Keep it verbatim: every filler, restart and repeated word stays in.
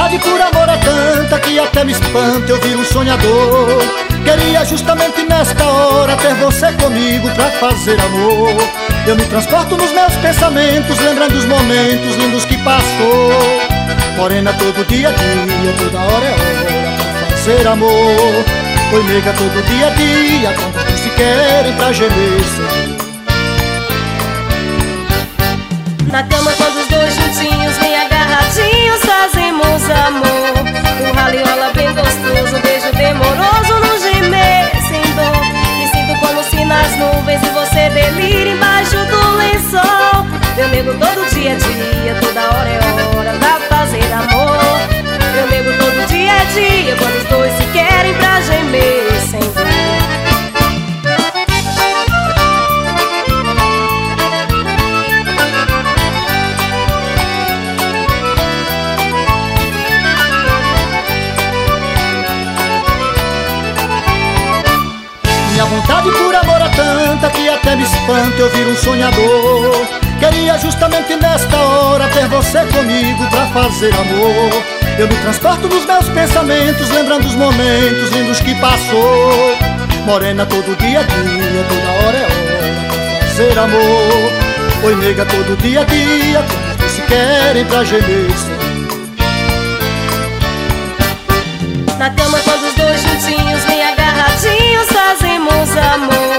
vontade por amor é tanta que até me espanta eu vir um sonhador. Queria justamente nesta hora ter você comigo pra fazer amor. Eu me transporto nos meus pensamentos, lembrando os momentos lindos que passou. Morena, todo dia a dia, toda hora é hora pra fazer amor. Oi, nega, todo dia a dia, quando dois se querem pra gemer. Na cama quando os dois juntinhos, bem agarradinhos, fazemos amor. Um raliola bem gostoso, um beijo demoroso no gemer sem dor. Me sinto como se nas nuvens e você delira embaixo do lençol. Meu nego, todo dia é dia, toda hora é hora pra fazer amor. Meu nego, todo dia é dia, quando os dois se querem pra gemer sem dor. Minha vontade por amor é tanta que até me espanta eu vir um sonhador. Queria justamente nesta hora ter você comigo pra fazer amor. Eu me transporto nos meus pensamentos, lembrando os momentos lindos que passou. Morena, todo dia a dia, toda hora é hora pra fazer amor. Oi, nega, todo dia a dia, quando os dois se querem pra gemer. Na cama quando os dois juntinhos, bem agarradinhos, fazemos amor.